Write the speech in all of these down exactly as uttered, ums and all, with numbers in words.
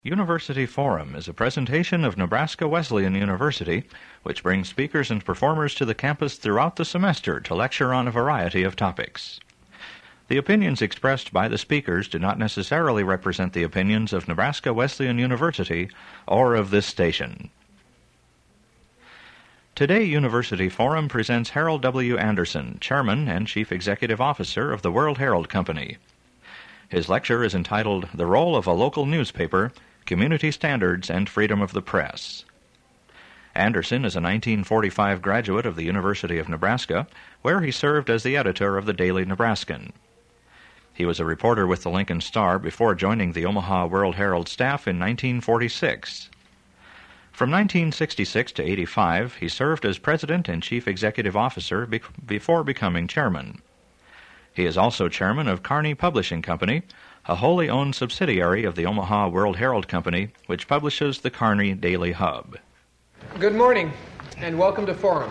University Forum is a presentation of Nebraska Wesleyan University, which brings speakers and performers to the campus throughout the semester to lecture on a variety of topics. The opinions expressed by the speakers do not necessarily represent the opinions of Nebraska Wesleyan University or of this station. Today, University Forum presents Harold W. Anderson, Chairman and Chief Executive Officer of the World Herald Company. His lecture is entitled The Role of a Local Newspaper, Community Standards, and Freedom of the Press. Anderson is a nineteen forty-five graduate of the University of Nebraska, where he served as the editor of the Daily Nebraskan. He was a reporter with the Lincoln Star before joining the Omaha World Herald staff in nineteen forty-six. From nineteen sixty-six to eighty-five, he served as president and chief executive officer be- before becoming chairman. He is also chairman of Kearney Publishing Company, a wholly owned subsidiary of the Omaha World Herald Company, which publishes the Kearney Daily Hub. Good morning, and welcome to Forum.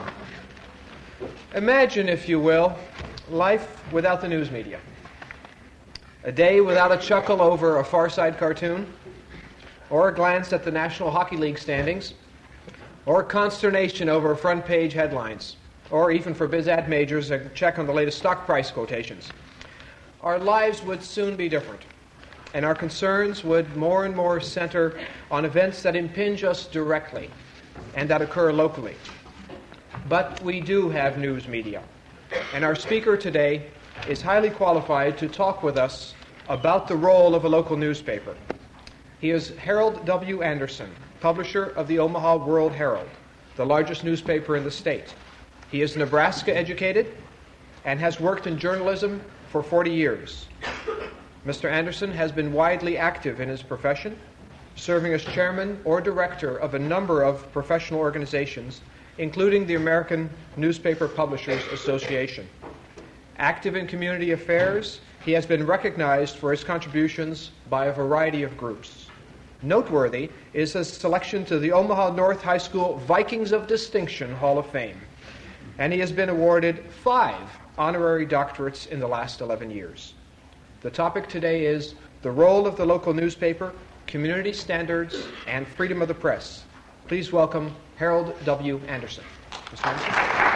Imagine, if you will, life without the news media. A day without a chuckle over a Far Side cartoon, or a glance at the National Hockey League standings, or consternation over front-page headlines, or even for biz ad majors, a check on the latest stock price quotations. Our lives would soon be different, and our concerns would more and more center on events that impinge us directly and that occur locally. But we do have news media, and our speaker today is highly qualified to talk with us about the role of a local newspaper. He is Harold W. Anderson, publisher of the Omaha World Herald, the largest newspaper in the state. He is Nebraska educated and has worked in journalism for forty years. Mister Anderson has been widely active in his profession, serving as chairman or director of a number of professional organizations, including the American Newspaper Publishers Association. Active in community affairs, he has been recognized for his contributions by a variety of groups. Noteworthy is his selection to the Omaha North High School Vikings of Distinction Hall of Fame, and he has been awarded five honorary doctorates in the last eleven years. The topic today is the role of the local newspaper, community standards, and freedom of the press. Please welcome Harold W. Anderson. Mister Anderson.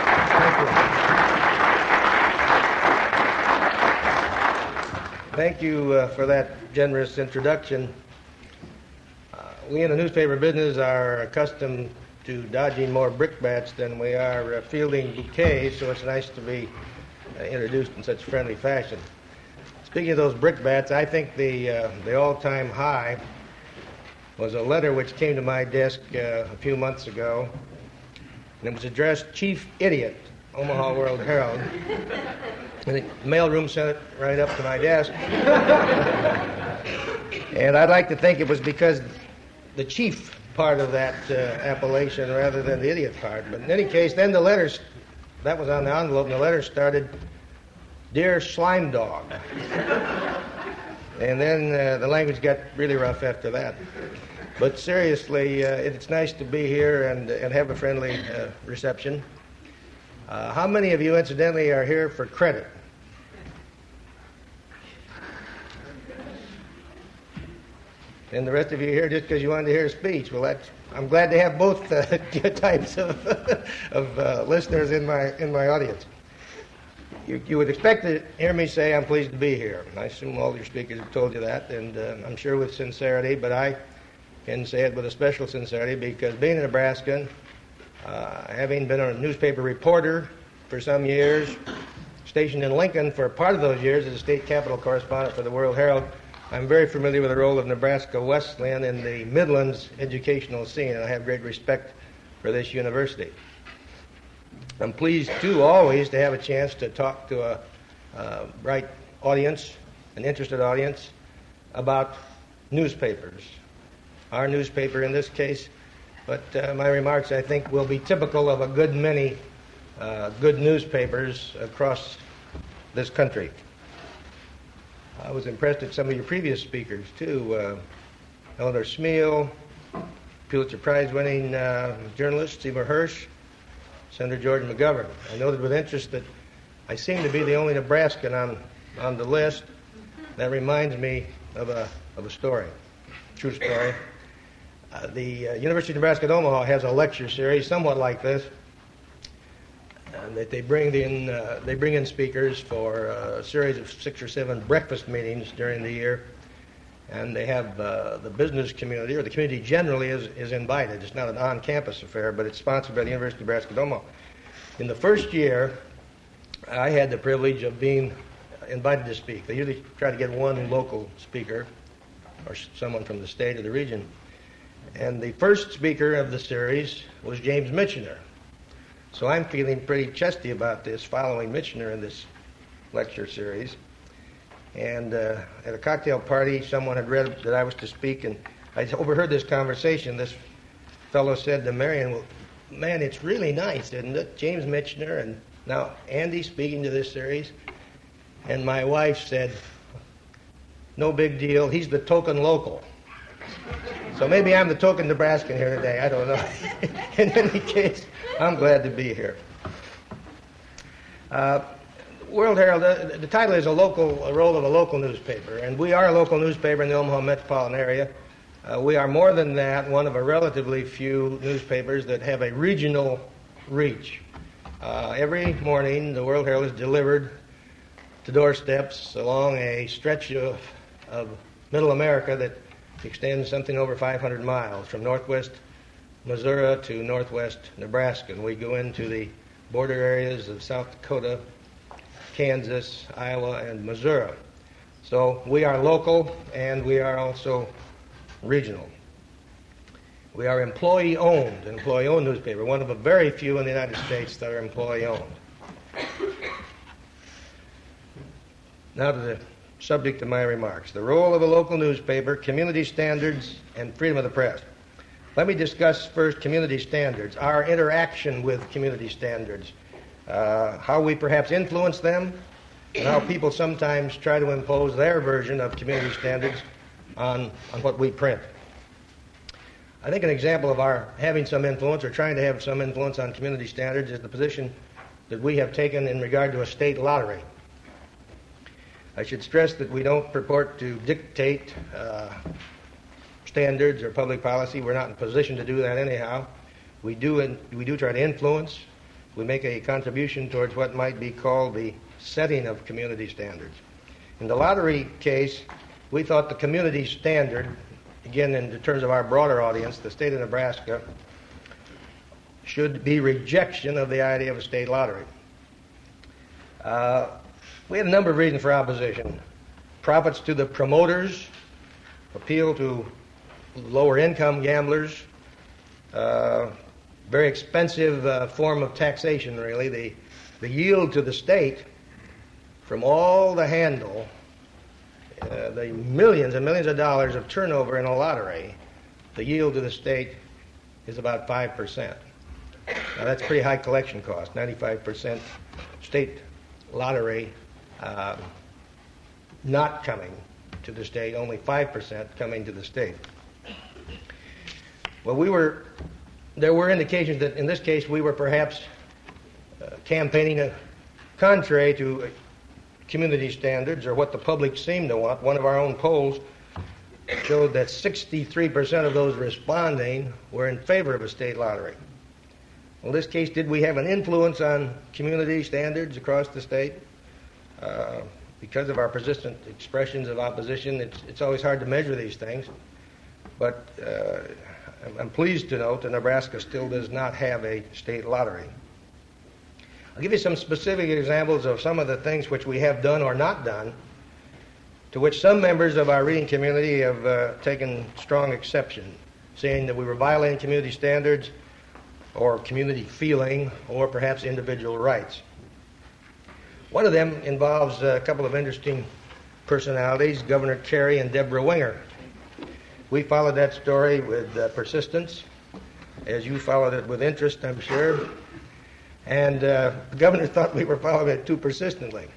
Thank you. Thank you uh, for that generous introduction. Uh, we in the newspaper business are accustomed to dodging more brickbats than we are uh, fielding bouquets, so it's nice to be uh, introduced in such friendly fashion. Speaking of those brickbats, I think the uh, the all-time high was a letter which came to my desk uh, a few months ago, and it was addressed Chief Idiot, Omaha World Herald, and the mailroom sent it right up to my desk. And I'd like to think it was because the chief part of that uh, appellation rather than the idiot part. But in any case, then the letters, that was on the envelope, and the letter started, Dear Slime Dog. And then uh, the language got really rough after that. But seriously, uh, it's nice to be here and, and have a friendly uh, reception. Uh, how many of you, incidentally, are here for credit? And the rest of you here just because you wanted to hear a speech. Well, that's, I'm glad to have both uh, types of, of uh, listeners in my in my audience. You, you would expect to hear me say I'm pleased to be here. I assume all your speakers have told you that, and uh, I'm sure with sincerity, but I can say it with a special sincerity because being a Nebraskan, uh, having been a newspaper reporter for some years, stationed in Lincoln for part of those years as a state capitol correspondent for the World Herald, I'm very familiar with the role of Nebraska Wesleyan in the Midlands educational scene, and I have great respect for this university. I'm pleased, too, always to have a chance to talk to a uh, bright audience, an interested audience, about newspapers. Our newspaper in this case, but uh, my remarks, I think, will be typical of a good many uh, good newspapers across this country. I was impressed at some of your previous speakers, too. Uh, Eleanor Smeal, Pulitzer Prize-winning uh, journalist Seymour Hersh, Senator George McGovern. I noted with interest that I seem to be the only Nebraskan on, on the list. That reminds me of a, of a story. true story. Uh, the uh, University of Nebraska at Omaha has a lecture series somewhat like this, and that they bring in uh, they bring in speakers for a series of six or seven breakfast meetings during the year, and they have uh, the business community, or the community generally, is, is invited. It's not an on-campus affair, but it's sponsored by the University of Nebraska at Omaha. In the first year, I had the privilege of being invited to speak. They usually try to get one local speaker, or someone from the state or the region. And the first speaker of the series was James Michener. So I'm feeling pretty chesty about this, following Michener in this lecture series. And uh, at a cocktail party, someone had read that I was to speak, and I overheard this conversation. This fellow said to Marion, well, man, it's really nice, isn't it? James Michener, and now Andy speaking to this series. And my wife said, no big deal, he's the token local. So maybe I'm the token Nebraskan here today, I don't know. In any case, I'm glad to be here. Uh, World Herald, uh, the title is a local, a role of a local newspaper, and we are a local newspaper in the Omaha metropolitan area. Uh, we are more than that, one of a relatively few newspapers that have a regional reach. Uh, every morning, the World Herald is delivered to doorsteps along a stretch of, of middle America that extends something over five hundred miles, from northwest Missouri to northwest Nebraska. And we go into the border areas of South Dakota, Kansas, Iowa, and Missouri. So we are local, and we are also regional. We are employee-owned, an employee-owned newspaper, one of a very few in the United States that are employee-owned. Now to the subject of my remarks, the role of a local newspaper, community standards, and freedom of the press. Let me discuss first community standards, our interaction with community standards, uh, how we perhaps influence them, and how people sometimes try to impose their version of community standards on, on what we print. I think an example of our having some influence, or trying to have some influence on community standards, is the position that we have taken in regard to a state lottery. I should stress that we don't purport to dictate uh, standards or public policy. We're not in a position to do that anyhow. We do, in, we do try to influence. We make a contribution towards what might be called the setting of community standards. In the lottery case, we thought the community standard, again in terms of our broader audience, the state of Nebraska, should be rejection of the idea of a state lottery. Uh, We had a number of reasons for opposition. Profits to the promoters, appeal to lower income gamblers, uh, very expensive uh, form of taxation, really. The, the yield to the state from all the handle, uh, the millions and millions of dollars of turnover in a lottery, the yield to the state is about five percent. Now that's pretty high collection cost, ninety-five percent state lottery Uh, not coming to the state, only five percent coming to the state. Well, we were, there were indications that in this case we were perhaps uh, campaigning a, contrary to community standards or what the public seemed to want. One of our own polls showed that sixty-three percent of those responding were in favor of a state lottery. Well, in this case, did we have an influence on community standards across the state? Uh, because of our persistent expressions of opposition, it's, it's always hard to measure these things. But uh, I'm, I'm pleased to note that Nebraska still does not have a state lottery. I'll give you some specific examples of some of the things which we have done or not done, to which some members of our reading community have uh, taken strong exception, saying that we were violating community standards or community feeling or perhaps individual rights. One of them involves a couple of interesting personalities, Governor Carey and Deborah Winger. We followed that story with uh, persistence, as you followed it with interest, I'm sure. And uh, the governor thought we were following it too persistently.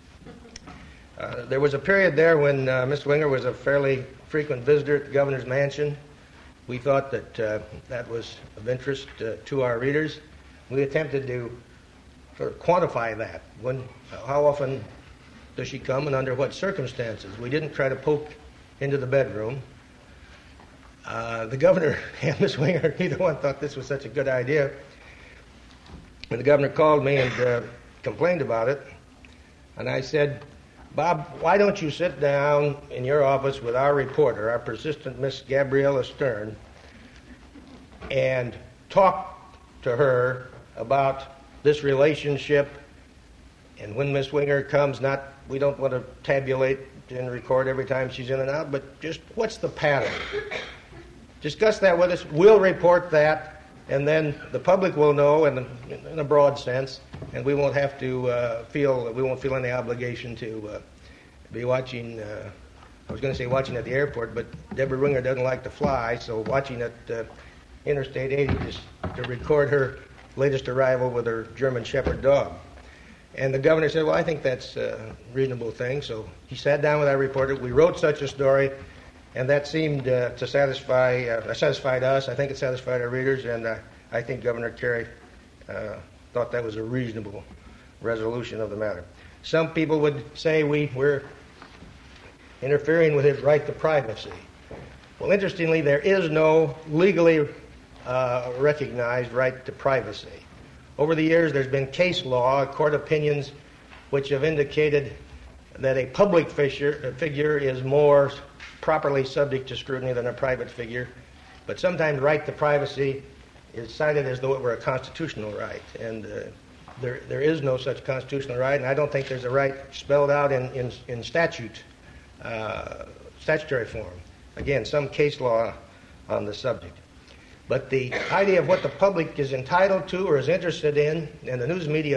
Uh, there was a period there when uh, Miss Winger was a fairly frequent visitor at the governor's mansion. We thought that uh, that was of interest uh, to our readers. We attempted to sort of quantify that. When, how often does she come and under what circumstances? We didn't try to poke into the bedroom. Uh, the governor and Miss Winger, neither one thought this was such a good idea. When the governor called me and uh, complained about it, and I said, Bob, why don't you sit down in your office with our reporter, our persistent Miss Gabriella Stern, and talk to her about this relationship, and when Miss Winger comes, not, we don't want to tabulate and record every time she's in and out, but just what's the pattern? Discuss that with us. We'll report that, and then the public will know in, the, in a broad sense, and we won't have to uh, feel, we won't feel any obligation to uh, be watching, uh, I was going to say watching at the airport, but Deborah Winger doesn't like to fly, so watching at uh, Interstate eighty just to record her latest arrival with her German Shepherd dog. And the governor said, well, I think that's a reasonable thing. So he sat down with our reporter. We wrote such a story, and that seemed uh, to satisfy uh, satisfied us. I think it satisfied our readers, and uh, I think Governor Carey uh, thought that was a reasonable resolution of the matter. Some people would say we were interfering with his right to privacy. Well, interestingly, there is no legally uh, recognized right to privacy. Over the years, there's been case law, court opinions, which have indicated that a public figure, figure is more properly subject to scrutiny than a private figure. But sometimes right to privacy is cited as though it were a constitutional right. And uh, there, there is no such constitutional right, and I don't think there's a right spelled out in, in, in statute, uh, statutory form. Again, some case law on the subject. But the idea of what the public is entitled to or is interested in, and the news media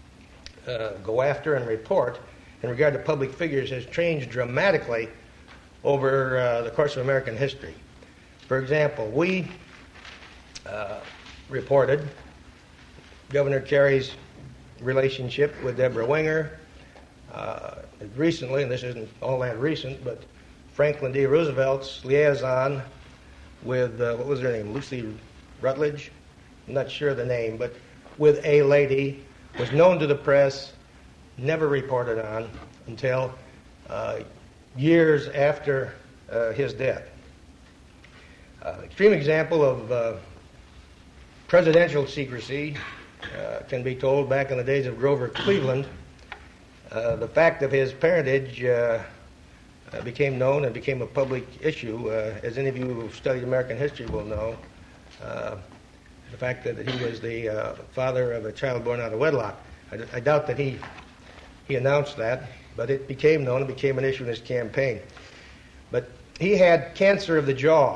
uh, go after and report in regard to public figures, has changed dramatically over uh, the course of American history. For example, we uh, reported Governor Carey's relationship with Deborah Winger. Uh, recently, and this isn't all that recent, but Franklin D. Roosevelt's liaison with, uh, what was her name, Lucy Rutledge? I'm not sure the name, but with a lady, was known to the press, never reported on until uh, years after uh, his death. Uh, extreme example of uh, presidential secrecy uh, can be told back in the days of Grover Cleveland. Uh, the fact of his parentage uh, Uh, became known and became a public issue, uh, as any of you who've studied American history will know. Uh, the fact that he was the uh, father of a child born out of wedlock. I, I doubt that he he announced that, but it became known and became an issue in his campaign. But he had cancer of the jaw,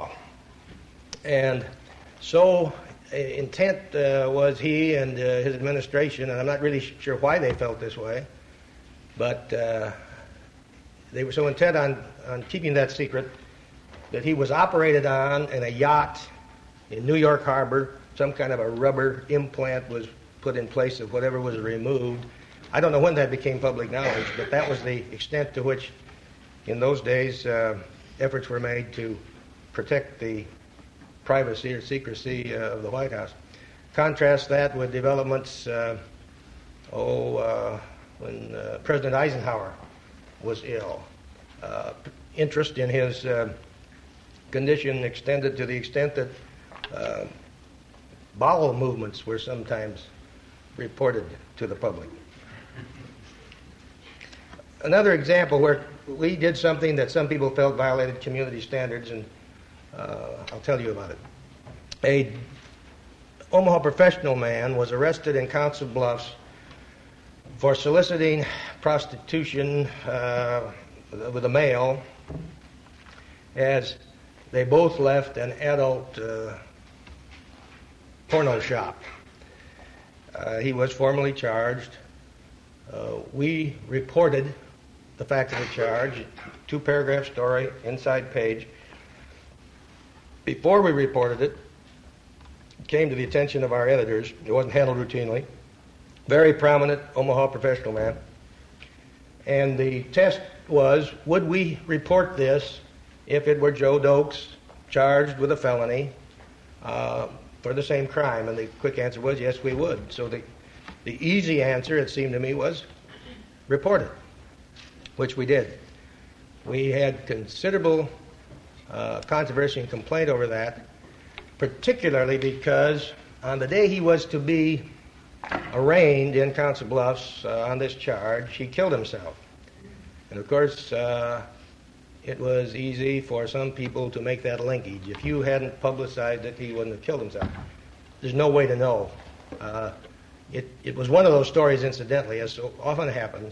and so uh, intent uh, was he and uh, his administration, and I'm not really sure why they felt this way, but uh, they were so intent on, on keeping that secret that he was operated on in a yacht in New York Harbor. Some kind of a rubber implant was put in place of whatever was removed. I don't know when that became public knowledge, but that was the extent to which, in those days, uh, efforts were made to protect the privacy or secrecy uh, of the White House. Contrast that with developments, uh, oh, uh, when uh, President Eisenhower was ill. Uh, interest in his uh, condition extended to the extent that uh, bowel movements were sometimes reported to the public. Another example where we did something that some people felt violated community standards, and uh, I'll tell you about it. A Omaha professional man was arrested in Council Bluffs for soliciting prostitution uh, with a male as they both left an adult uh, porno shop. Uh, he was formally charged. Uh, we reported the fact of the charge, two-paragraph story, inside page. Before we reported it, it came to the attention of our editors. It wasn't handled routinely. Very prominent Omaha professional man. And the test was, would we report this if it were Joe Dokes charged with a felony uh, for the same crime? And the quick answer was, yes, we would. So the, the easy answer, it seemed to me, was report it, which we did. We had considerable uh, controversy and complaint over that, particularly because on the day he was to be arraigned in Council Bluffs uh, on this charge, he killed himself. And of course, uh, it was easy for some people to make that linkage. If you hadn't publicized it, he wouldn't have killed himself. There's no way to know. Uh, it, it was one of those stories, incidentally, as so often happens,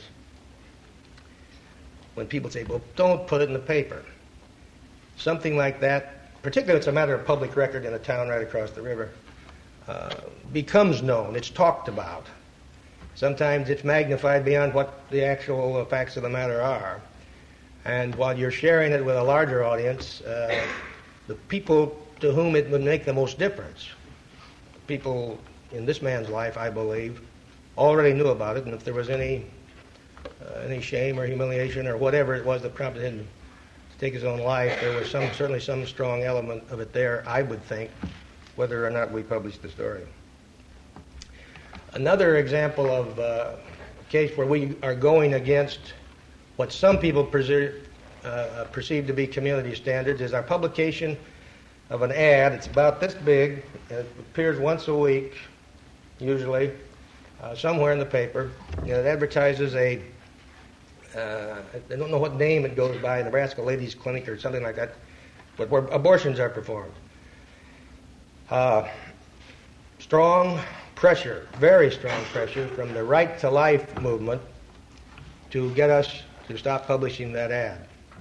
when people say, well, don't put it in the paper. Something like that, particularly if it's a matter of public record in a town right across the river, uh, becomes known. It's talked about. Sometimes it's magnified beyond what the actual uh, facts of the matter are. And while you're sharing it with a larger audience, uh, the people to whom it would make the most difference, people in this man's life, I believe, already knew about it, and if there was any uh, any shame or humiliation or whatever it was that prompted him to take his own life, there was some certainly some strong element of it there, I would think, whether or not we published the story. Another example of uh, a case where we are going against what some people perceive, uh, perceive to be community standards is our publication of an ad. It's about this big, and it appears once a week, usually, uh, somewhere in the paper. And it advertises a, uh, I don't know what name it goes by, Nebraska Ladies Clinic or something like that, but where abortions are performed. Uh, strong pressure, very strong pressure from the Right to Life movement to get us to stop publishing that ad.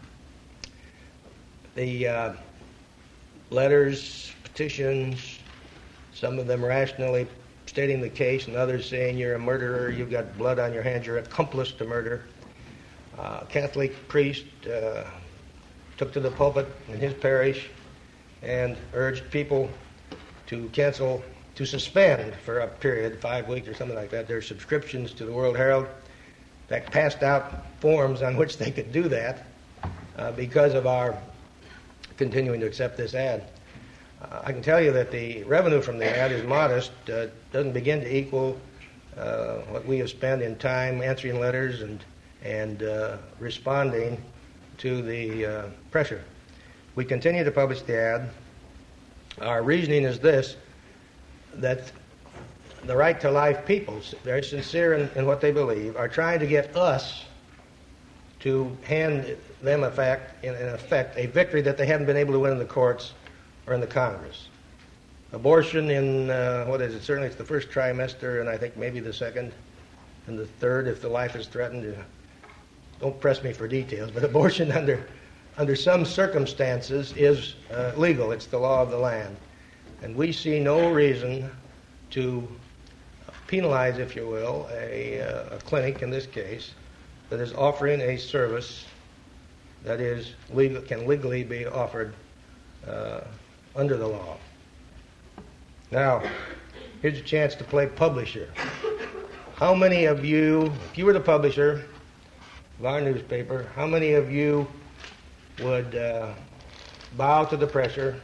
The uh, letters, petitions, some of them rationally stating the case, and others saying you're a murderer, you've got blood on your hands, you're accomplice to murder. Uh, a Catholic priest uh, took to the pulpit in his parish and urged people to cancel, to suspend for a period, five weeks or something like that, their subscriptions to the World Herald. In fact, passed out forms on which they could do that uh, because of our continuing to accept this ad. Uh, I can tell you that the revenue from the ad is modest, uh, doesn't begin to equal uh, what we have spent in time answering letters and, and uh, responding to the uh, pressure. We continue to publish the ad. Our reasoning is this, that the Right to Life people, very sincere in, in what they believe, are trying to get us to hand them, a fact, in, in effect, a victory that they haven't been able to win in the courts or in the Congress. Abortion in, uh, what is it, certainly it's the first trimester, and I think maybe the second and the third if the life is threatened. Uh, don't press me for details, but abortion under, under some circumstances is uh, legal. It's the law of the land. And we see no reason to penalize, if you will, a, uh, a clinic in this case that is offering a service that is legal, can legally be offered uh, under the law. Now, here's a chance to play publisher. How many of you, if you were the publisher of our newspaper, how many of you would uh, bow to the pressure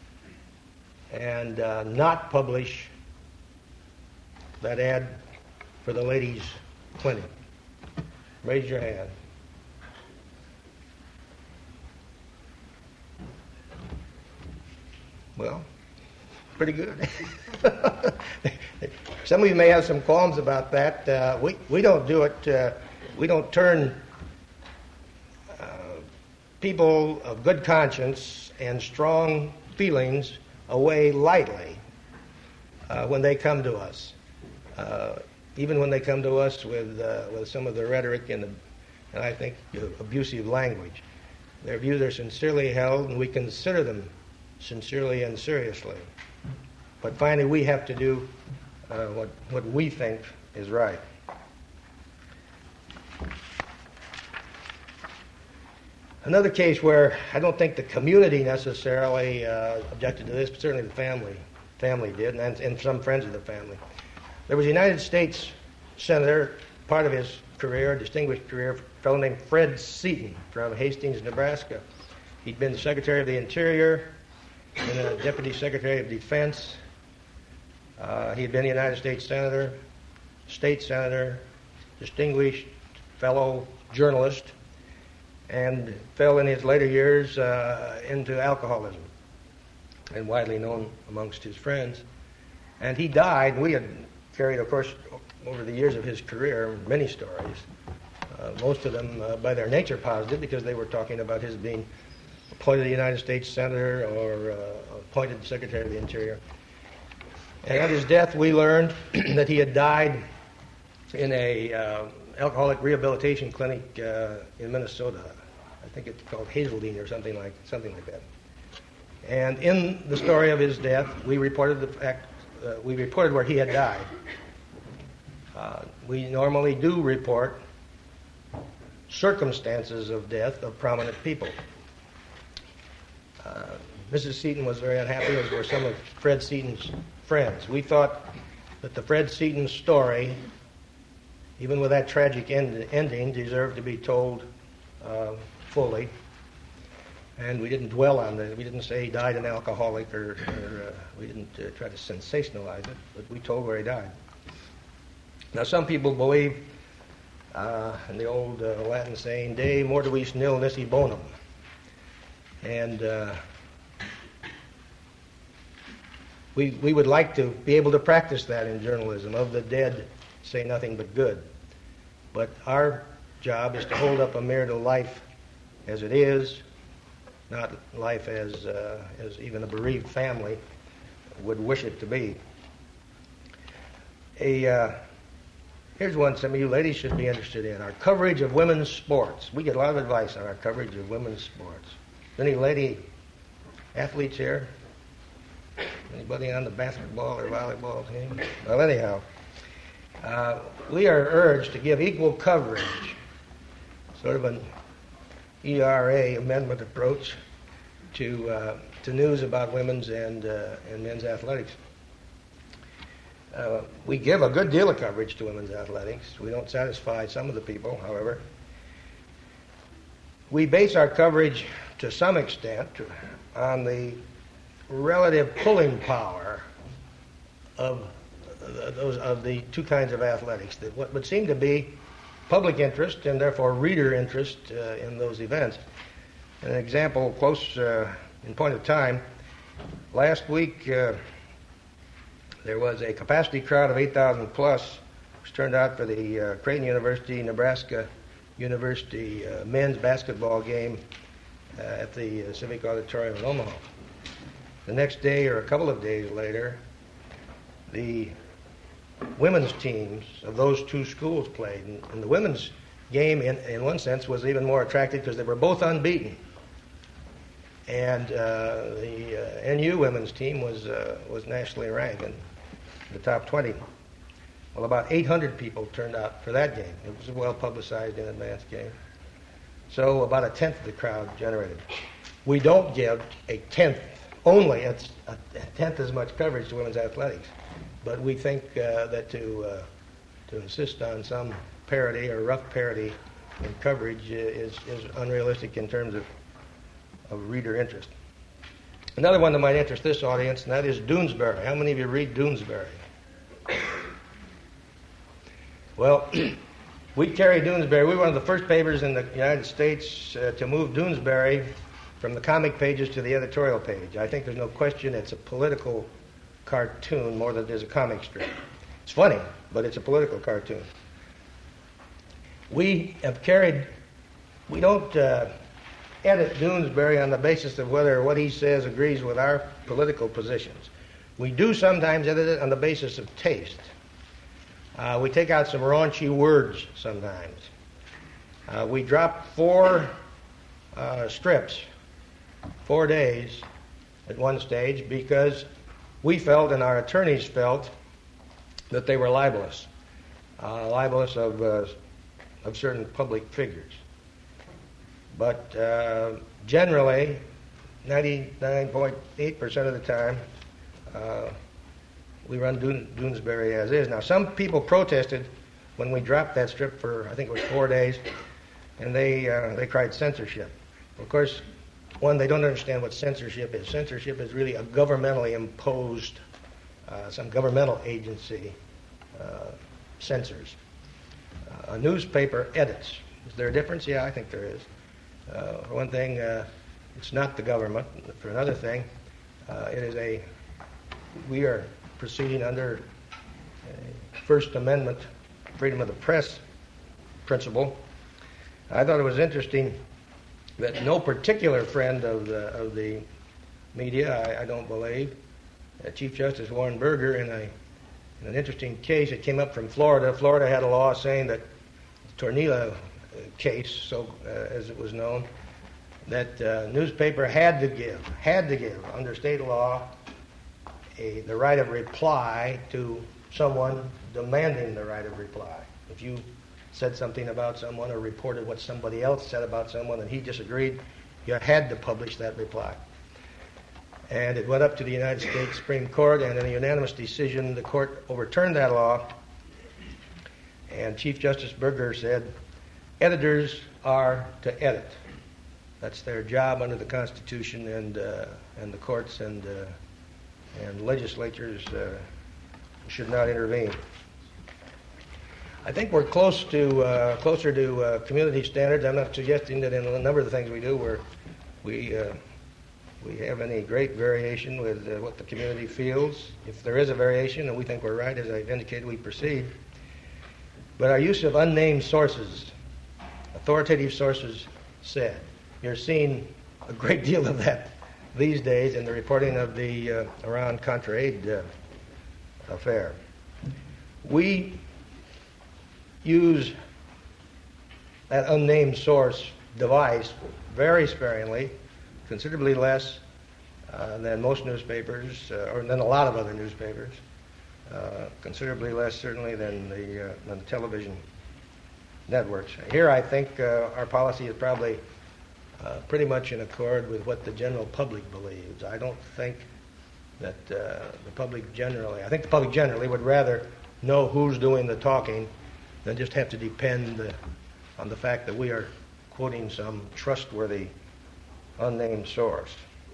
and uh, not publish that ad for the ladies' clinic? Raise your hand. Well, pretty good. Some of you may have some qualms about that. Uh, we, we don't do it, uh, we don't turn uh, people of good conscience and strong feelings away lightly uh, when they come to us. Uh, even when they come to us with uh, with some of the rhetoric and, the, and I think uh, abusive language. Their views are sincerely held, and we consider them sincerely and seriously. But finally, we have to do uh, what, what we think is right. Another case where I don't think the community necessarily uh, objected to this, but certainly the family family did, and, and some friends of the family. There was a United States Senator, part of his career, a distinguished career, a fellow named Fred Seaton from Hastings, Nebraska. He'd been the Secretary of the Interior and a Deputy Secretary of Defense. Uh, he had been a United States Senator, State Senator, distinguished fellow journalist. and fell in his later years uh, into alcoholism, and widely known amongst his friends. And he died. We had carried, of course, over the years of his career, many stories, uh, most of them uh, by their nature positive, because they were talking about his being appointed United States Senator or uh, appointed Secretary of the Interior. And at his death, we learned that he had died in a uh, alcoholic rehabilitation clinic uh, in Minnesota. I think it's called Hazeldean or something like something like that. And in the story of his death, we reported the fact uh, we reported where he had died. Uh, we normally do report circumstances of death of prominent people. Uh, Missus Seaton was very unhappy, as were some of Fred Seaton's friends. We thought that the Fred Seaton story, even with that tragic end, ending, deserved to be told uh, fully. And we didn't dwell on that. We didn't say he died an alcoholic, or, or uh, we didn't uh, try to sensationalize it, but we told where he died. Now, some people believe uh, in the old uh, Latin saying, De mortuis nil nisi bonum. And uh, we, we would like to be able to practice that in journalism. Of the dead, say nothing but good. But our job is to hold up a mirror to life as it is, not life as uh, as even a bereaved family would wish it to be. A uh, here's one some of you ladies should be interested in: our coverage of women's sports. We get a lot of advice on our coverage of women's sports. Any lady athletes here? Anybody on the basketball or volleyball team? Well, anyhow, uh, we are urged to give equal coverage, sort of an E R A amendment approach to uh, to news about women's and uh, and men's athletics. Uh, we give a good deal of coverage to women's athletics. We don't satisfy some of the people, however. We base our coverage to some extent on the relative pulling power of those of the two kinds of athletics, that what would seem to be public interest and therefore reader interest uh, in those events. An example close uh, in point of time, last week uh, there was a capacity crowd of eight thousand plus, which turned out for the uh, Creighton University, Nebraska University uh, men's basketball game uh, at the uh, Civic Auditorium in Omaha. The next day, or a couple of days later, the women's teams of those two schools played. And, and the women's game, in, in one sense, was even more attractive because they were both unbeaten. And uh, the uh, N U women's team was uh, was nationally ranked in the top twenty. Well, about eight hundred people turned out for that game. It was a well-publicized in advance game. So about a tenth of the crowd generated. We don't give a tenth, only a, a tenth as much coverage to women's athletics. But we think uh, that to uh, to insist on some parity or rough parity in coverage is, is unrealistic in terms of, of reader interest. Another one that might interest this audience, and that is Doonesbury. How many of you read Doonesbury? Well, we carry Doonesbury. We were one of the first papers in the United States uh, to move Doonesbury from the comic pages to the editorial page. I think there's no question it's a political cartoon more than it is a comic strip. It's funny, but it's a political cartoon. We have carried, we don't uh, edit Doonesbury on the basis of whether what he says agrees with our political positions. We do sometimes edit it on the basis of taste. Uh, we take out some raunchy words sometimes. Uh, we dropped four uh, strips, four days at one stage because we felt and our attorneys felt that they were libelous, uh, libelous of uh, of certain public figures. But uh, generally, ninety-nine point eight percent of the time, uh, we run Doon- Doonesbury as is. Now, some people protested when we dropped that strip for, I think it was four days, and they uh, they cried censorship. Of course, one, they don't understand what censorship is. Censorship is really a governmentally imposed, uh, some governmental agency uh, censors. Uh, a newspaper edits. Is there a difference? Yeah, I think there is. Uh, for one thing, uh, it's not the government. For another thing, uh, it is a, we are proceeding under a First Amendment freedom of the press principle. I thought it was interesting that no particular friend of the, of the media, I, I don't believe, uh, Chief Justice Warren Burger, in, a, in an interesting case, it came up from Florida. Florida had a law saying that the Tornillo case, so uh, as it was known, that uh, newspaper had to give, had to give, under state law, a, the right of reply to someone demanding the right of reply. If you said something about someone or reported what somebody else said about someone and he disagreed, you had to publish that reply. And it went up to the United States Supreme Court, and in a unanimous decision, the court overturned that law, and Chief Justice Burger said, editors are to edit. That's their job under the Constitution, and uh, and the courts and uh, and legislatures uh, should not intervene. I think we're close to uh, closer to uh, community standards. I'm not suggesting that in a number of the things we do, we're, we uh, we have any great variation with uh, what the community feels. If there is a variation, and we think we're right, as I've indicated, we proceed. But our use of unnamed sources, authoritative sources said, you're seeing a great deal of that these days in the reporting of the uh, Iran-Contra aid uh, affair. We use that unnamed source device very sparingly, considerably less uh, than most newspapers, uh, or than a lot of other newspapers, uh, considerably less certainly than the, uh, than the television networks. Here I think uh, our policy is probably uh, pretty much in accord with what the general public believes. I don't think that uh, the public generally, I think the public generally would rather know who's doing the talking than just have to depend uh, on the fact that we are quoting some trustworthy unnamed source.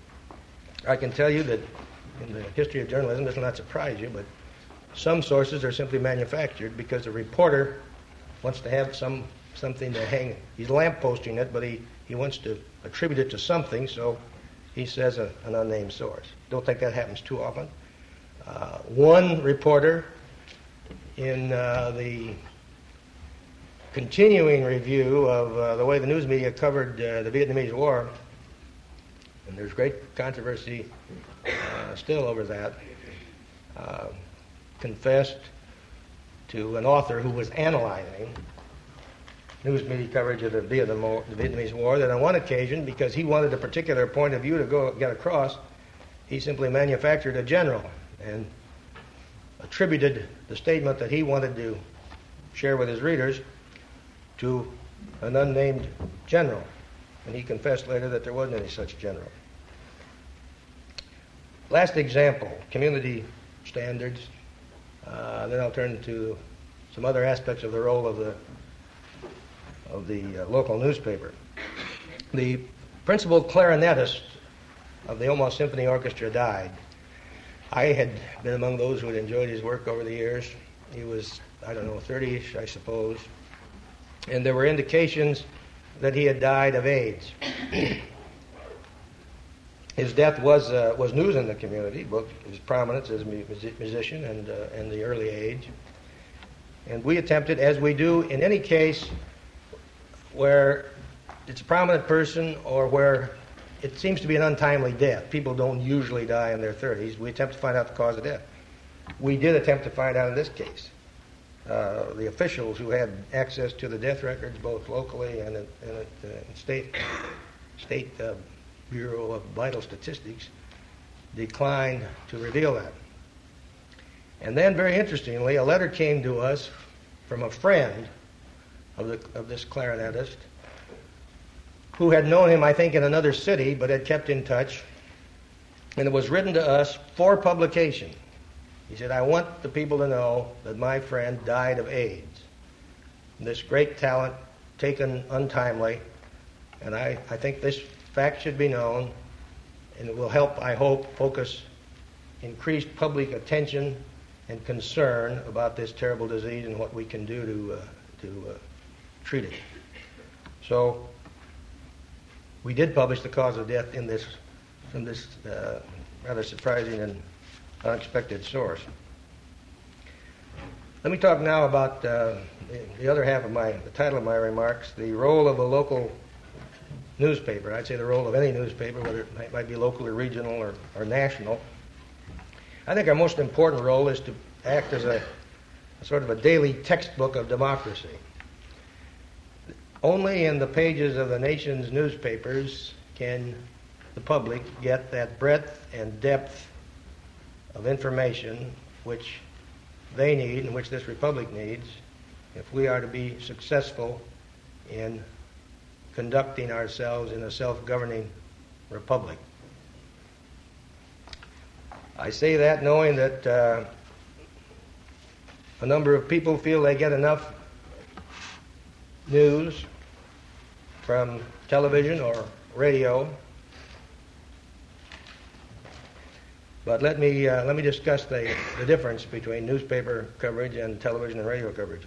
I can tell you that in the history of journalism, this will not surprise you, but some sources are simply manufactured because a reporter wants to have some something to hang. He's lampposting it, but he, he wants to attribute it to something, so he says a, an unnamed source. Don't think that happens too often. Uh, one reporter in uh, the continuing review of uh, the way the news media covered uh, the Vietnamese War, and there's great controversy uh, still over that, uh, confessed to an author who was analyzing news media coverage of the, Vietnam, the Vietnamese War that on one occasion, because he wanted a particular point of view to go get across, he simply manufactured a general and attributed the statement that he wanted to share with his readers to an unnamed general. And he confessed later that there wasn't any such general. Last example, community standards. Uh, then I'll turn to some other aspects of the role of the of the uh, local newspaper. The principal clarinetist of the Omaha Symphony Orchestra died. I had been among those who had enjoyed his work over the years. He was, I don't know, thirty-ish, I suppose. And there were indications that he had died of AIDS. His death was uh, was news in the community, both his prominence as a mu- musician and uh, and the early age. And we attempted, as we do in any case where it's a prominent person or where it seems to be an untimely death. People don't usually die in their thirties. We attempt to find out the cause of death. We did attempt to find out in this case. Uh, the officials who had access to the death records, both locally and at, and at uh, state state uh, Bureau of Vital Statistics, declined to reveal that. And then, very interestingly, a letter came to us from a friend of the of this clarinetist who had known him, I think, in another city, but had kept in touch. And it was written to us for publication. He said, I want the people to know that my friend died of AIDS. This great talent taken untimely. And I, I think this fact should be known, and it will help, I hope, focus increased public attention and concern about this terrible disease and what we can do to, uh, to uh, treat it. So, we did publish the cause of death in this, from this uh, rather surprising and unexpected source. Let me talk now about uh, the, the other half of my, the title of my remarks, the role of a local newspaper. I'd say the role of any newspaper, whether it might, might be local or regional or, or national. I think our most important role is to act as a, a sort of a daily textbook of democracy. Only in the pages of the nation's newspapers can the public get that breadth and depth of information which they need and which this republic needs if we are to be successful in conducting ourselves in a self-governing republic. I say that knowing that uh, a number of people feel they get enough news from television or radio. But let me uh, let me discuss the, the difference between newspaper coverage and television and radio coverage.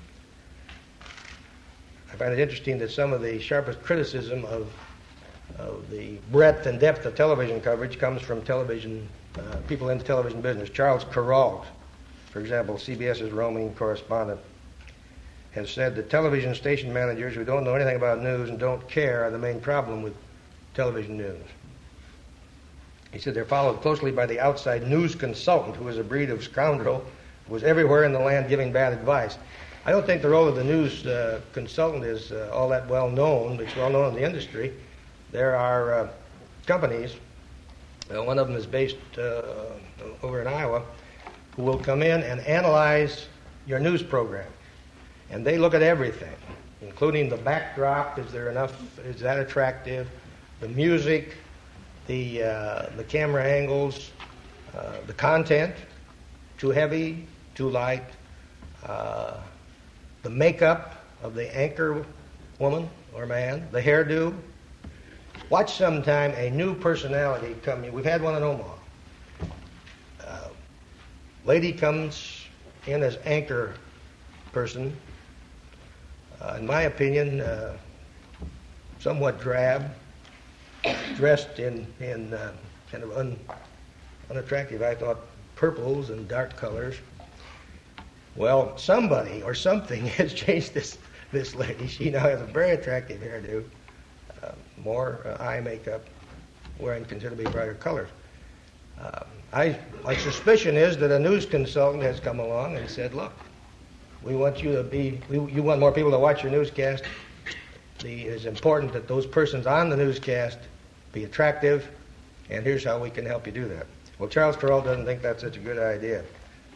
I find it interesting that some of the sharpest criticism of, of the breadth and depth of television coverage comes from television uh, people in the television business. Charles Kuralt, for example, CBS's roaming correspondent, has said that television station managers who don't know anything about news and don't care are the main problem with television news. He said they're followed closely by the outside news consultant, who is a breed of scoundrel, who was everywhere in the land giving bad advice. I don't think the role of the news uh, consultant is uh, all that well known. It's well known in the industry. There are uh, companies, uh, one of them is based uh, over in Iowa, who will come in and analyze your news program. And they look at everything, including the backdrop. Is there enough? Is that attractive? The music, the uh, the camera angles, uh, the content, too heavy, too light, uh, the makeup of the anchor woman or man, the hairdo. Watch sometime a new personality come in. We've had one in Omaha. Uh, lady comes in as anchor person. Uh, in my opinion, uh, somewhat drab, dressed in, in uh, kind of un, unattractive, I thought, purples and dark colors. Well, somebody or something has changed this, this lady. She now has a very attractive hairdo, uh, more uh, eye makeup, wearing considerably brighter colors. Uh, I, my suspicion is that a news consultant has come along and said, look, we want you to be, we, you want more people to watch your newscast. The, it is important that those persons on the newscast be attractive, and here's how we can help you do that. Well, Charles Kuralt doesn't think that's such a good idea.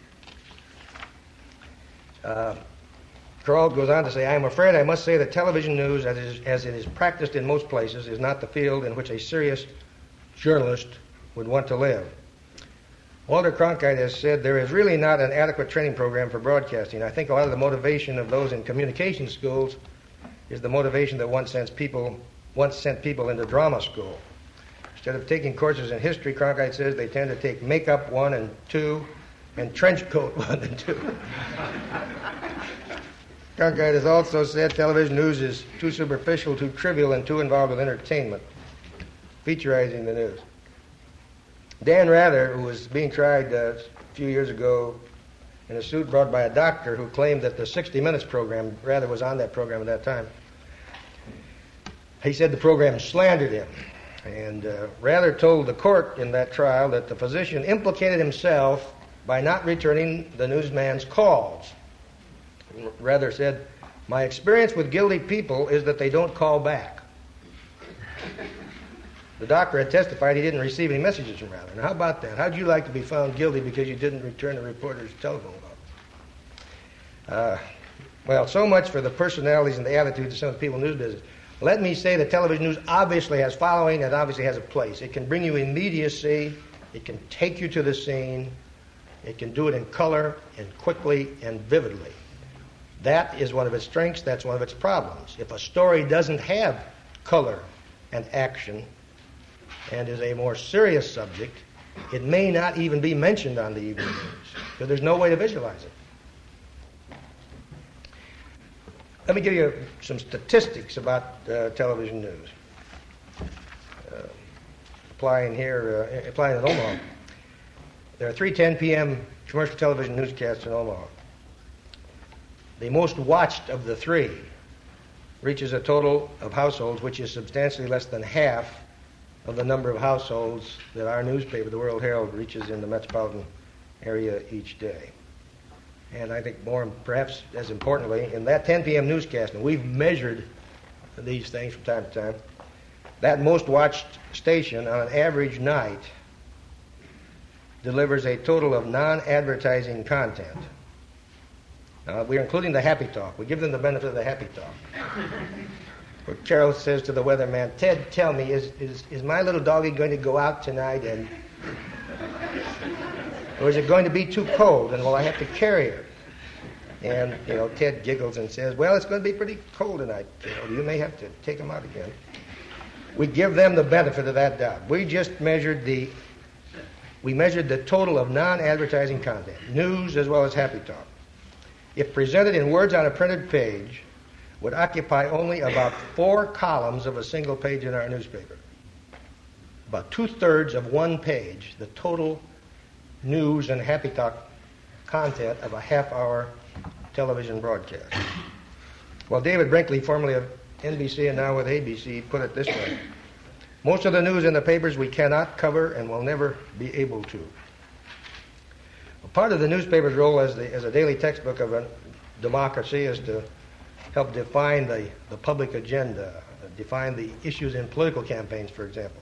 Uh, Kuralt goes on to say, I am afraid I must say that television news, as it, is, as it is practiced in most places, is not the field in which a serious journalist would want to live. Walter Cronkite has said there is really not an adequate training program for broadcasting. I think a lot of the motivation of those in communication schools is the motivation that once sent people, once sent people into drama school. Instead of taking courses in history, Cronkite says they tend to take makeup one and two and trench coat one and two. Cronkite has also said television news is too superficial, too trivial, and too involved with entertainment, featurizing the news. Dan Rather, who was being tried uh, a few years ago in a suit brought by a doctor who claimed that the sixty minutes program, Rather was on that program at that time, he said the program slandered him. And uh, Rather told the court in that trial that the physician implicated himself by not returning the newsman's calls. Rather said, my experience with guilty people is that they don't call back. The doctor had testified he didn't receive any messages from Rather. Now, how about that? How'd you like to be found guilty because you didn't return the reporter's telephone call? Uh, well, so much for the personalities and the attitudes of some of the people in the news business. Let me say that television news obviously has following and obviously has a place. It can bring you immediacy. It can take you to the scene. It can do it in color and quickly and vividly. That is one of its strengths. That's one of its problems. If a story doesn't have color and action and is a more serious subject, it may not even be mentioned on the evening news because there's no way to visualize it. Let me give you some statistics about uh, television news. applying here, uh, applying in Omaha. There are three ten p.m. commercial television newscasts in Omaha. The most watched of the three reaches a total of households which is substantially less than half of the number of households that our newspaper, the World Herald, reaches in the metropolitan area each day. And I think more, perhaps as importantly, in that ten p.m. newscast, and we've measured these things from time to time, that most watched station on an average night delivers a total of non-advertising content. Now, we're including the happy talk. We give them the benefit of the happy talk. Where Carol says to the weatherman, Ted, tell me, is, is, is my little doggie going to go out tonight and... or is it going to be too cold and will I have to carry her? And, you know, Ted giggles and says, well, it's going to be pretty cold tonight, Carol. You may have to take him out again. We give them the benefit of that doubt. We just measured the, we measured the total of non-advertising content, news as well as happy talk. If presented in words on a printed page, would occupy only about four columns of a single page in our newspaper. About two-thirds of one page, the total news and happy talk content of a half-hour television broadcast. Well, David Brinkley, formerly of N B C and now with A B C, put it this way. Most of the news in the papers we cannot cover and will never be able to. Well, part of the newspaper's role as, the, as a daily textbook of a democracy is to help define the, the public agenda, define the issues in political campaigns, for example.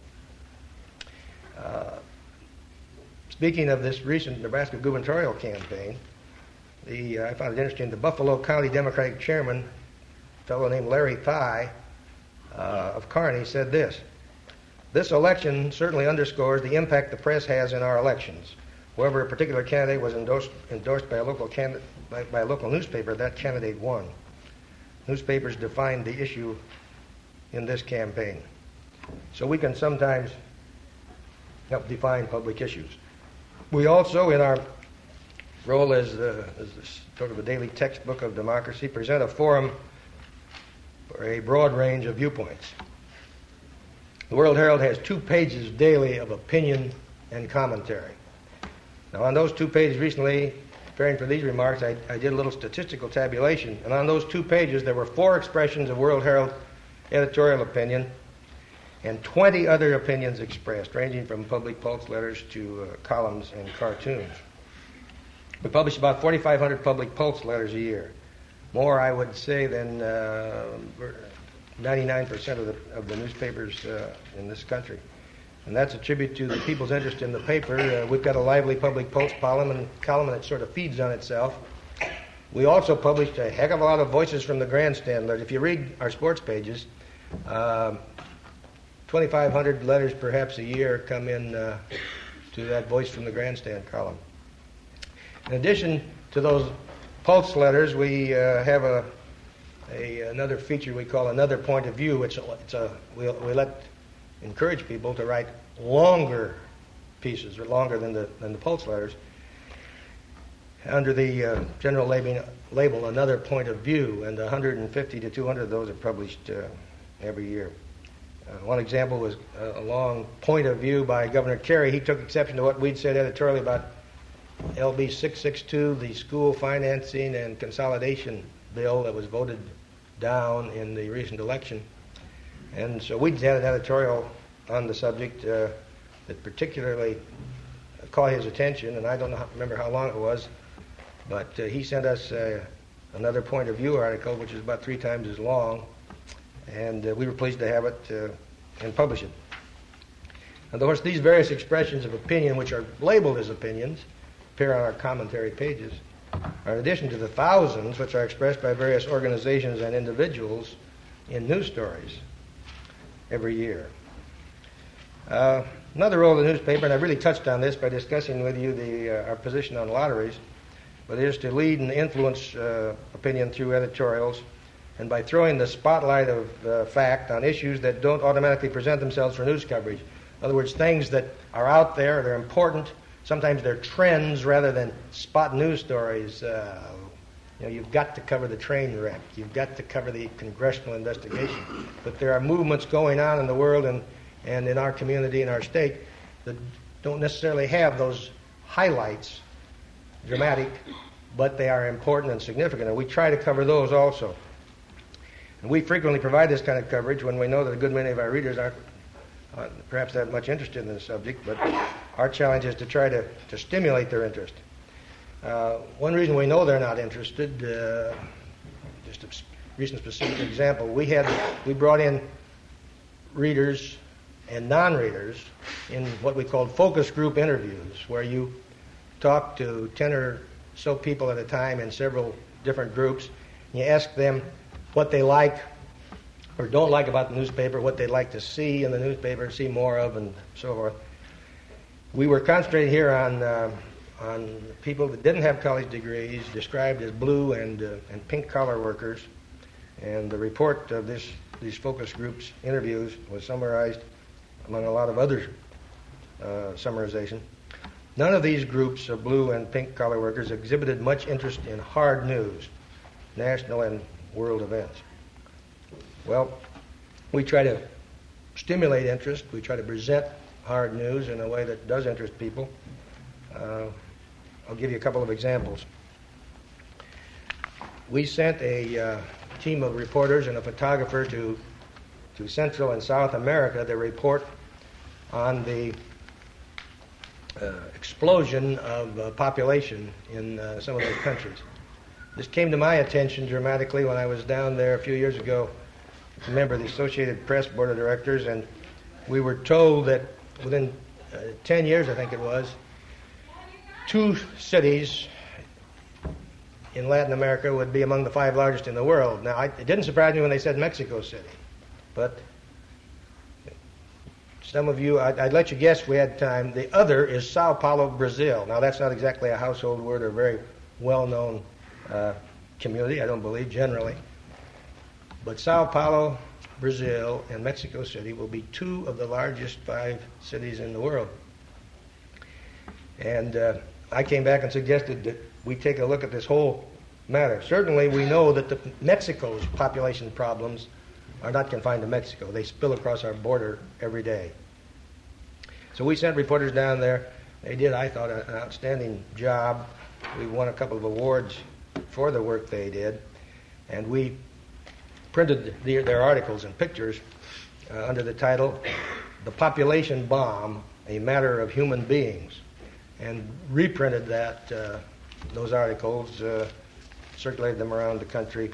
Uh, speaking of this recent Nebraska gubernatorial campaign, the, uh, I found it interesting, the Buffalo County Democratic chairman, a fellow named Larry Thigh uh, of Kearney, said this: this election certainly underscores the impact the press has in our elections. Whoever a particular candidate was endorsed, endorsed by, a local candidate, by, by a local newspaper, that candidate won. Newspapers defined the issue in this campaign. So we can sometimes help define public issues. We also, in our role as, uh, as sort of a daily textbook of democracy, present a forum for a broad range of viewpoints. The World Herald has two pages daily of opinion and commentary. Now, on those two pages recently, preparing for these remarks, I, I did a little statistical tabulation, and on those two pages there were four expressions of World Herald editorial opinion and twenty other opinions expressed, ranging from public pulse letters to uh, columns and cartoons. We publish about forty-five hundred public pulse letters a year. More, I would say, than uh, ninety-nine percent of the, of the newspapers uh, in this country. And that's a tribute to the people's interest in the paper. Uh, we've got a lively public pulse column and column that sort of feeds on itself. We also published a heck of a lot of voices from the grandstand letters. If you read our sports pages, uh, twenty-five hundred letters perhaps a year come in uh, to that voice from the grandstand column. In addition to those pulse letters, we uh, have a, a another feature we call Another Point of View. It's a, it's a we we let encourage people to write longer pieces, or longer than the than the pulse letters, under the uh, general label, label Another Point of View, and one hundred fifty to two hundred of those are published uh, every year. Uh, one example was a long point of view by Governor Carey. He took exception to what we'd said editorially about L B six sixty-two, the school financing and consolidation bill that was voted down in the recent election. And so we had an editorial on the subject uh, that particularly caught his attention, and I don't know how, remember how long it was, but uh, he sent us uh, another point of view article, which is about three times as long, and uh, we were pleased to have it uh, and publish it. And of course, these various expressions of opinion, which are labeled as opinions, appear on our commentary pages, are in addition to the thousands which are expressed by various organizations and individuals in news stories every year. Uh, another role of the newspaper, and I've really touched on this by discussing with you the, uh, our position on lotteries, but it is to lead and influence uh, opinion through editorials, and by throwing the spotlight of uh, fact on issues that don't automatically present themselves for news coverage. In other words, things that are out there, they're important, sometimes they're trends rather than spot news stories. Uh, You know, you've got to cover the train wreck. You've got to cover the congressional investigation. But there are movements going on in the world, and, and in our community, in our state, that don't necessarily have those highlights, dramatic, but they are important and significant, and we try to cover those also. And we frequently provide this kind of coverage when we know that a good many of our readers aren't uh, perhaps that much interested in the subject, but our challenge is to try to, to stimulate their interest. Uh, one reason we know they're not interested, uh, just a recent specific example, we had we brought in readers and non-readers in what we called focus group interviews, where you talk to ten or so people at a time in several different groups, and you ask them what they like or don't like about the newspaper, what they'd like to see in the newspaper, see more of, and so forth. We were concentrating here on uh, on people that didn't have college degrees, described as blue and uh, and pink collar workers, and the report of this these focus groups interviews was summarized among a lot of other uh, summarization. None of these groups of blue and pink collar workers exhibited much interest in hard news, national and world events. Well, we try to stimulate interest. We try to present hard news in a way that does interest people. Uh, I'll give you a couple of examples. We sent a uh, team of reporters and a photographer to to Central and South America to report on the uh, explosion of uh, population in uh, some of those countries. This came to my attention dramatically when I was down there a few years ago, a member of the Associated Press Board of Directors, and we were told that within uh, ten years, I think it was, two cities in Latin America would be among the five largest in the world. Now, I, it didn't surprise me when they said Mexico City, but some of you, I'd, I'd let you guess if we had time. The other is Sao Paulo, Brazil. Now, that's not exactly a household word or a very well-known uh, community, I don't believe, generally. But Sao Paulo, Brazil, and Mexico City will be two of the largest five cities in the world. And uh, I came back and suggested that we take a look at this whole matter. Certainly, we know that the, Mexico's population problems are not confined to Mexico. They spill across our border every day. So we sent reporters down there. They did, I thought, an outstanding job. We won a couple of awards for the work they did. And we printed the, their articles and pictures uh, under the title, "The Population Bomb, A Matter of Human Beings," and reprinted that uh, those articles, uh, circulated them around the country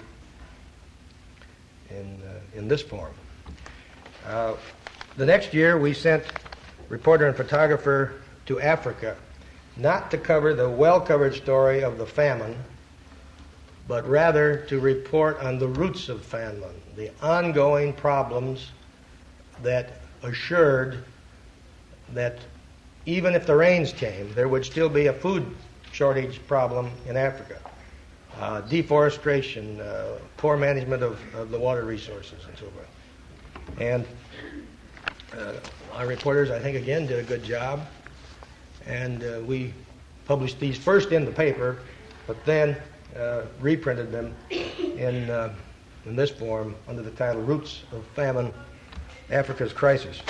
in uh, in this form. Uh, the next year, we sent reporter and photographer to Africa, not to cover the well-covered story of the famine, but rather to report on the roots of famine, the ongoing problems that assured that even if the rains came, there would still be a food shortage problem in Africa. Uh, deforestation, uh, poor management of, of the water resources, and so forth. And uh, our reporters, I think, again, did a good job. And uh, we published these first in the paper, but then uh, reprinted them in, uh, in this form under the title, "Roots of Famine, Africa's Crisis."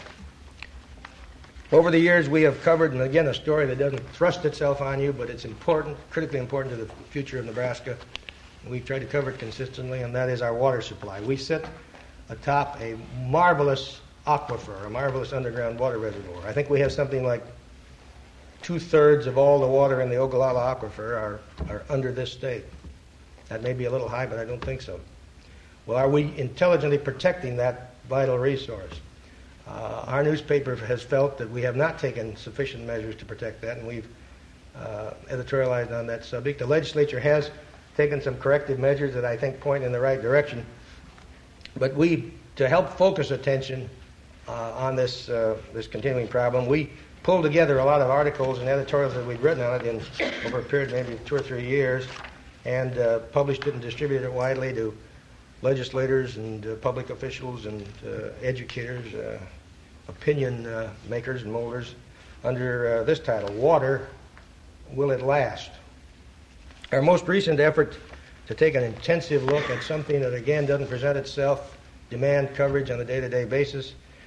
Over the years, we have covered, and again, a story that doesn't thrust itself on you, but it's important, critically important to the future of Nebraska. We've tried to cover it consistently, and that is our water supply. We sit atop a marvelous aquifer, a marvelous underground water reservoir. I think we have something like two-thirds of all the water in the Ogallala Aquifer are, are under this state. That may be a little high, but I don't think so. Well, are we intelligently protecting that vital resource? Uh, our newspaper has felt that we have not taken sufficient measures to protect that, and we've uh, editorialized on that subject. The legislature has taken some corrective measures that I think point in the right direction. But we, to help focus attention uh, on this uh, this continuing problem, we pulled together a lot of articles and editorials that we'd written on it in over a period maybe of two or three years, and uh, published it and distributed it widely to legislators and uh, public officials and uh, educators, uh, opinion uh, makers and molders, under uh, this title, "Water, Will It Last?" Our most recent effort to take an intensive look at something that, again, doesn't present itself, demand coverage on a day-to-day basis,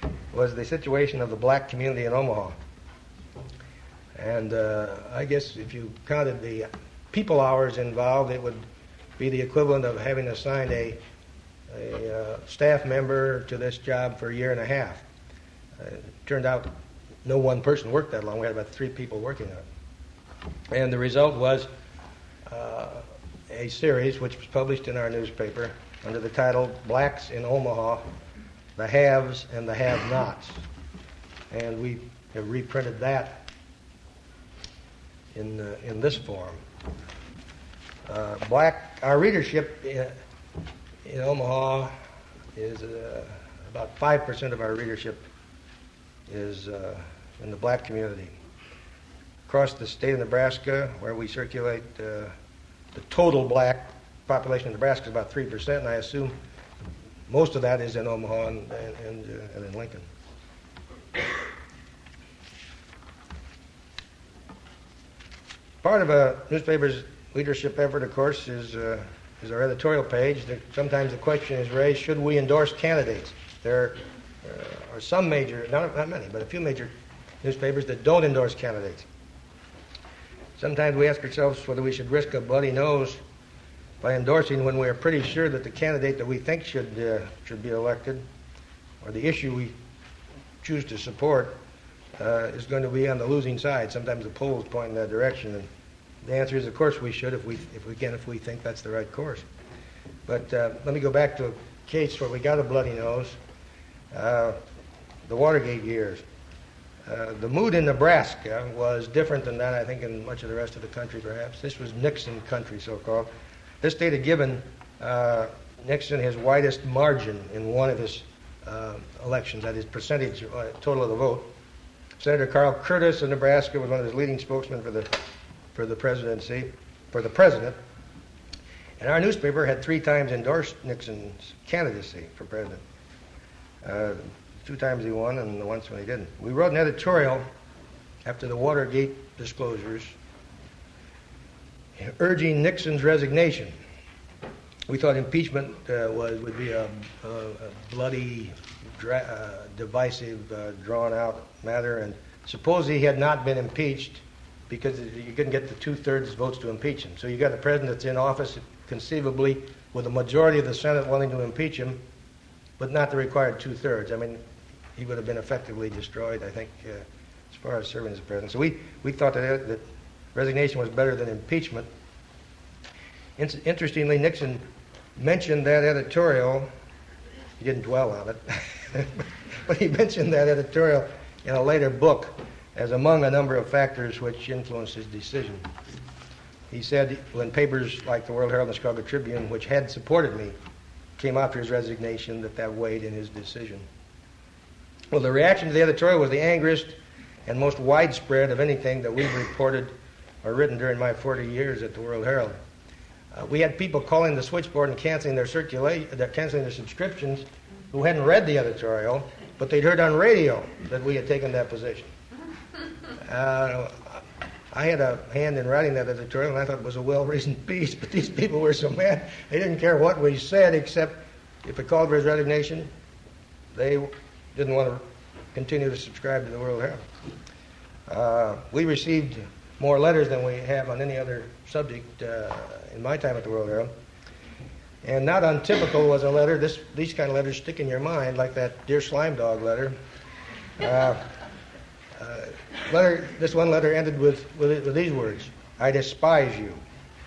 was the situation of the black community in Omaha. And uh, I guess if you counted the people hours involved, it would be the equivalent of having assigned a, a uh, staff member to this job for a year and a half. Uh, it turned out no one person worked that long. We had about three people working on it. And the result was uh, a series which was published in our newspaper under the title Blacks in Omaha, the Haves and the Have-Nots. And we have reprinted that in, uh, in this form. Uh, black, our readership in, in Omaha is uh, about five percent of our readership is uh, in the black community. Across the state of Nebraska, where we circulate, uh, the total black population of Nebraska is about three percent, and I assume most of that is in Omaha and, and, uh, and in Lincoln. Part of a newspaper's leadership effort, of course, is, uh, is our editorial page. There, sometimes the question is raised, should we endorse candidates? There uh, are some major, not, not many, but a few major newspapers that don't endorse candidates. Sometimes we ask ourselves whether we should risk a bloody nose by endorsing when we are pretty sure that the candidate that we think should uh, should be elected, or the issue we choose to support, uh, is going to be on the losing side. Sometimes the polls point in that direction, and the answer is, of course, we should if we if we can if we think that's the right course. But uh, let me go back to a case where we got a bloody nose, uh, the Watergate years. Uh, the mood in Nebraska was different than that, I think, in much of the rest of the country, perhaps. This was Nixon country, so-called. This state had given uh, Nixon his widest margin in one of his uh, elections, that is, percentage uh, total of the vote. Senator Carl Curtis of Nebraska was one of his leading spokesmen for the for the presidency, for the president. And our newspaper had three times endorsed Nixon's candidacy for president. Uh, Two times he won, and the once when he didn't. We wrote an editorial after the Watergate disclosures urging Nixon's resignation. We thought impeachment uh, was would be a, a, a bloody, dra- uh, divisive, uh, drawn-out matter, and suppose he had not been impeached because you couldn't get the two-thirds votes to impeach him. So you got a president that's in office, conceivably, with a majority of the Senate wanting to impeach him, but not the required two-thirds. I mean, he would have been effectively destroyed, I think, uh, as far as serving as president. So we, we thought that, that resignation was better than impeachment. In- interestingly, Nixon mentioned that editorial. He didn't dwell on it, but he mentioned that editorial in a later book as among a number of factors which influenced his decision. He said when papers like the World Herald and the Chicago Tribune, which had supported me, came after his resignation, that that weighed in his decision. Well, the reaction to the editorial was the angriest and most widespread of anything that we've reported or written during my forty years at the World Herald. Uh, we had people calling the switchboard and canceling their circulation, they're canceling their subscriptions, who hadn't read the editorial, but they'd heard on radio that we had taken that position. Uh, I had a hand in writing that editorial, and I thought it was a well-reasoned piece, but these people were so mad, they didn't care what we said, except if it called for his resignation, they didn't want to continue to subscribe to the World Herald. Uh, we received more letters than we have on any other subject uh, in my time at the World Herald. And not untypical was a letter, this, these kind of letters stick in your mind, like that Dear Slime Dog letter. Uh, uh, letter this one letter ended with, with, with these words, I despise you.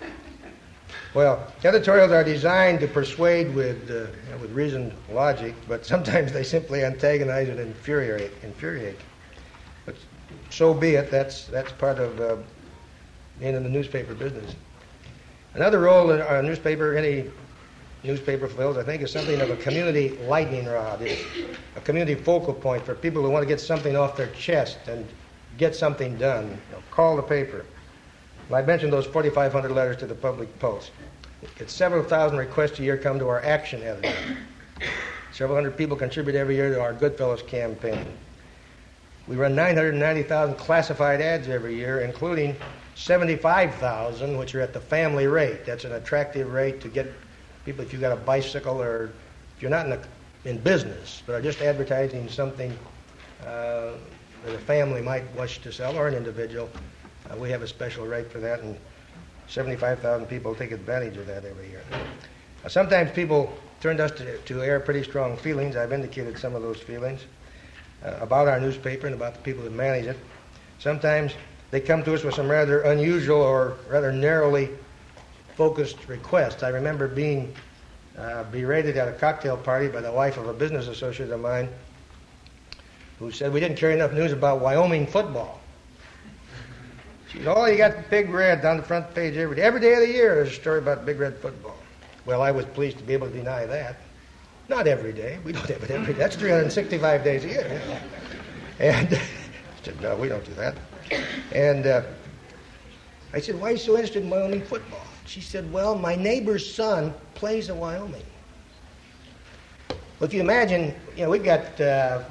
Well, editorials are designed to persuade with uh, with reasoned logic, but sometimes they simply antagonize and infuriate. infuriate. But so be it. That's that's part of uh, being in the newspaper business. Another role that a newspaper, any newspaper fulfills, I think, is something of a community lightning rod. It's a community focal point for people who want to get something off their chest and get something done. You know, call the paper. I mentioned those forty-five hundred letters to the Public Pulse. It's several thousand requests a year come to our action editor. Several hundred people contribute every year to our Goodfellows campaign. We run nine hundred ninety thousand classified ads every year, including seventy-five thousand, which are at the family rate. That's an attractive rate to get people if you've got a bicycle or if you're not in the in business, but are just advertising something uh, that a family might wish to sell or an individual, uh, we have a special rate for that, and seventy-five thousand people take advantage of that every year. Uh, sometimes people turn to us to, to air pretty strong feelings. I've indicated some of those feelings uh, about our newspaper and about the people that manage it. Sometimes they come to us with some rather unusual or rather narrowly focused requests. I remember being uh, berated at a cocktail party by the wife of a business associate of mine who said we didn't carry enough news about Wyoming football. She said, oh, you got Big Red down the front page every day. Every day of the year there's a story about Big Red football. Well, I was pleased to be able to deny that. Not every day. We don't have it every day. That's three hundred sixty-five days a year. And I said, no, we don't do that. And uh, I said, why are you so interested in Wyoming football? She said, well, my neighbor's son plays in Wyoming. Well, if you imagine, you know, we've got uh,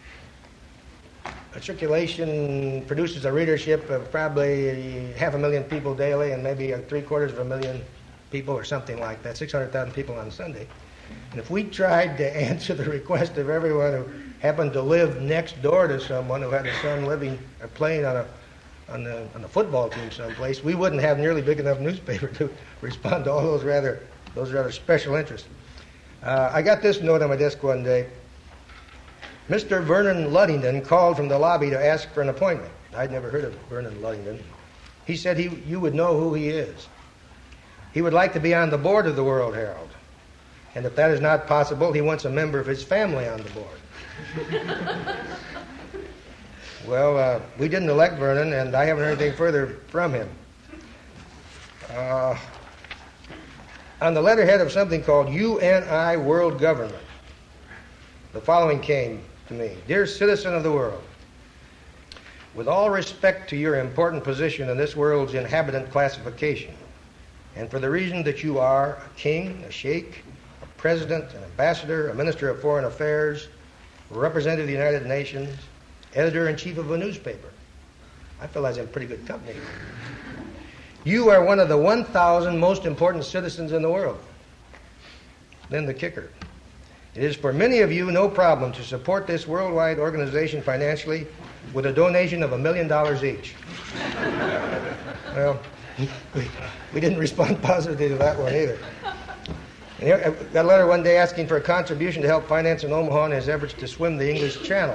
a circulation, produces a readership of probably half a million people daily and maybe three quarters of a million people or something like that, six hundred thousand people on Sunday. And if we tried to answer the request of everyone who happened to live next door to someone who had a son living or playing on a on the on the football team someplace, we wouldn't have nearly big enough newspaper to respond to all those rather those rather special interests. Uh, I got this note on my desk one day. Mister Vernon Luddington called from the lobby to ask for an appointment. I'd never heard of Vernon Luddington. He said he you would know who he is. He would like to be on the board of the World Herald. And if that is not possible, he wants a member of his family on the board. Well, uh, we didn't elect Vernon, and I haven't heard anything further from him. Uh, on the letterhead of something called U N I World Government, the following came to me. Dear citizen of the world, with all respect to your important position in this world's inhabitant classification, and for the reason that you are a king, a sheikh, a president, an ambassador, a minister of foreign affairs, a representative of the United Nations, editor-in-chief of a newspaper, I feel I was in pretty good company. You are one of the one thousand most important citizens in the world. Then the kicker. It is for many of you no problem to support this worldwide organization financially with a donation of a million dollars each. Well, we, we didn't respond positively to that one either. And here, I got a letter one day asking for a contribution to help finance in Omaha in his efforts to swim the English Channel.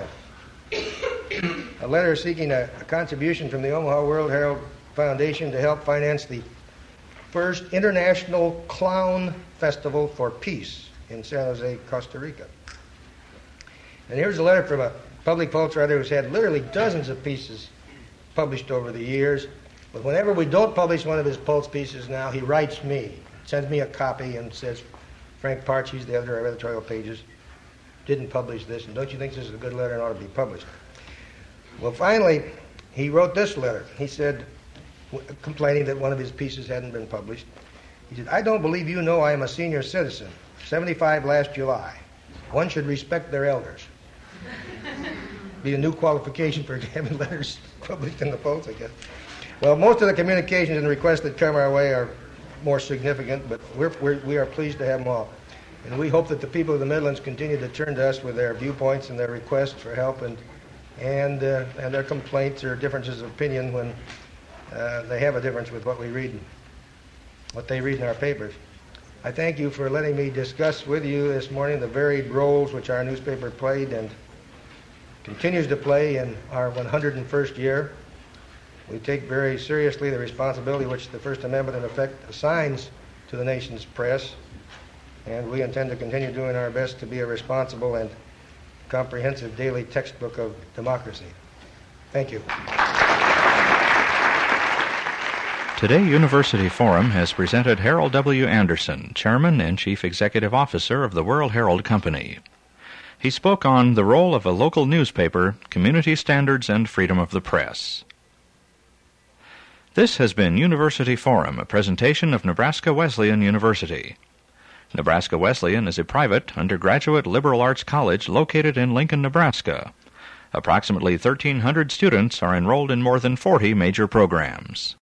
A letter seeking a, a contribution from the Omaha World Herald Foundation to help finance the first International Clown Festival for Peace in San Jose, Costa Rica. And here's a letter from a public pulse writer who's had literally dozens of pieces published over the years. But whenever we don't publish one of his pulse pieces now, he writes me, sends me a copy and says, Frank Parch, he's the editor of editorial pages, didn't publish this, and don't you think this is a good letter and ought to be published? Well, finally, he wrote this letter. He said, w- complaining that one of his pieces hadn't been published. He said, I don't believe you know I am a senior citizen, seventy-five last July. One should respect their elders. Be a new qualification for having letters published in the Pulse, I guess. Well, most of the communications and requests that come our way are more significant, but we're, we're, we are pleased to have them all. And we hope that the people of the Midlands continue to turn to us with their viewpoints and their requests for help and and uh, and their complaints or differences of opinion when uh, they have a difference with what we read, what they read in our papers. I thank you for letting me discuss with you this morning the varied roles which our newspaper played and continues to play in our one hundred first year. We take very seriously the responsibility which the First Amendment, in effect, assigns to the nation's press, and we intend to continue doing our best to be a responsible and comprehensive daily textbook of democracy. Thank you. Today, University Forum has presented Harold W. Anderson, Chairman and Chief Executive Officer of the World Herald Company. He spoke on the role of a local newspaper, community standards, and freedom of the press. This has been University Forum, a presentation of Nebraska Wesleyan University. Nebraska Wesleyan is a private, undergraduate liberal arts college located in Lincoln, Nebraska. Approximately thirteen hundred students are enrolled in more than forty major programs.